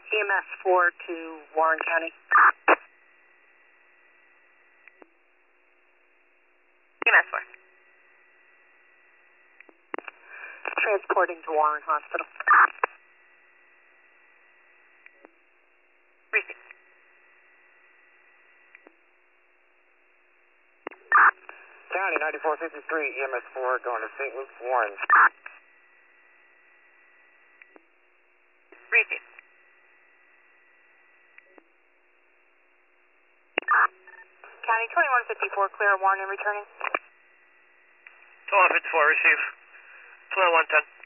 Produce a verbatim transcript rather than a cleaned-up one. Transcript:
E M S four to Warren County. E M S four. Transporting to Warren Hospital. Receive. County ninety-four fifty-three, E M S four going to Saint Luke's Warren. Receive. County twenty-one fifty-four, clear Warren and returning. twenty-one fifty-four, receive. twenty-one ten.